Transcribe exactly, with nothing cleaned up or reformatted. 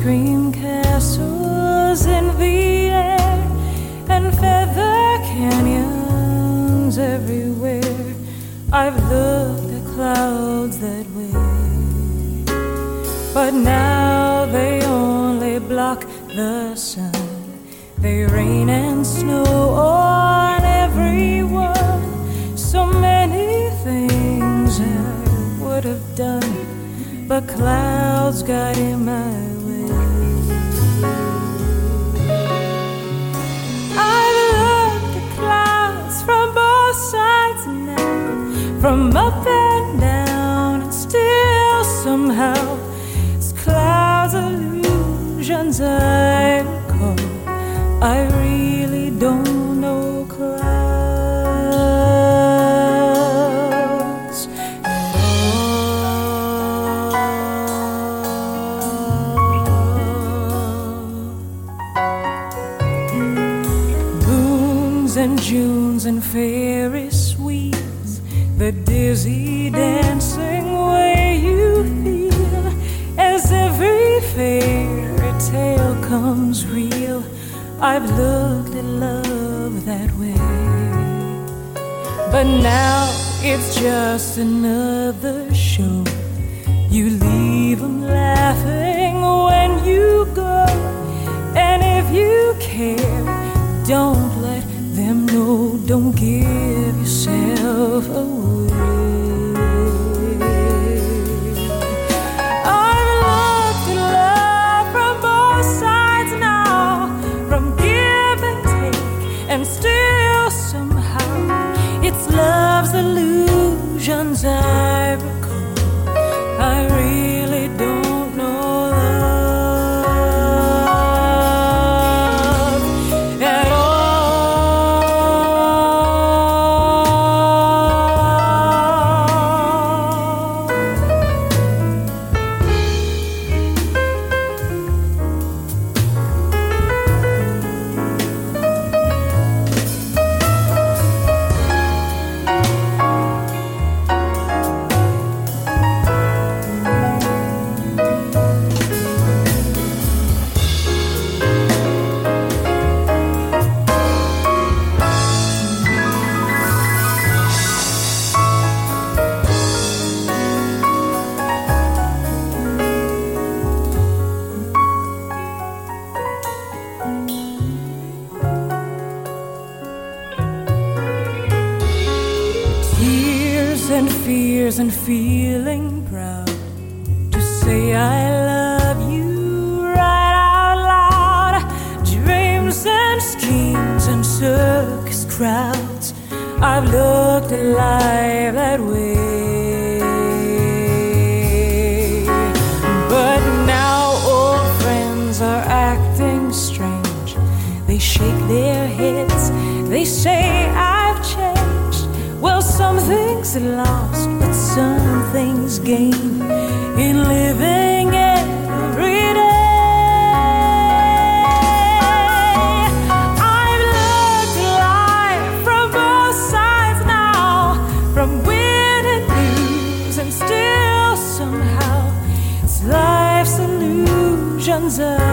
dream castles in the air and feather canyons everywhere. I've looked at clouds that way, but now they only block the sun. They rain and snow on everyone. So many things I would have done, but clouds got in my way. I've looked at clouds from both sides now, from up and down, and still somehow it's clouds illusions I recall. I really don't know clouds at all. Moons and Junes and Ferris wheels, the dizzy dancing way you feel as every fairy tale comes real. I've looked at love that way, but now it's just another show. You leave them laughing when you go, and if you care, don't let them know. Don't give yourself away. And still somehow it's love's illusions I recall. I really don't know love at and fears and feeling proud to say I love you right out loud. Dreams and schemes and circus crowds, I've looked at life that way. But now old friends are acting strange. They shake their heads, they say I've changed. Well, some things are lost, but some things gained in living every day. I've looked at life from both sides now, from win and lose, and still somehow it's life's illusions.